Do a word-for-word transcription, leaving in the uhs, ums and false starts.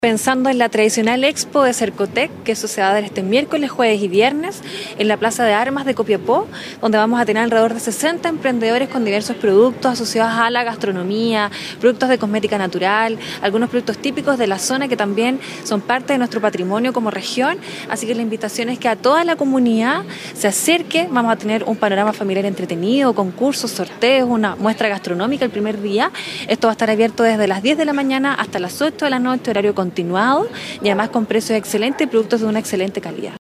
Pensando en la tradicional expo de Cercotec, que eso se va a dar este miércoles, jueves y viernes, en la Plaza de Armas de Copiapó, donde vamos a tener alrededor de sesenta emprendedores con diversos productos asociados a la gastronomía, productos de cosmética natural, algunos productos típicos de la zona que también son parte de nuestro patrimonio como región. Así que la invitación es que a toda la comunidad se acerque. Vamos a tener un panorama familiar entretenido, concursos, sorteos, una muestra gastronómica el primer día. Esto va a estar abierto desde las diez de la mañana hasta las ocho de la noche, horario continuado, y además con precios excelentes y productos de una excelente calidad.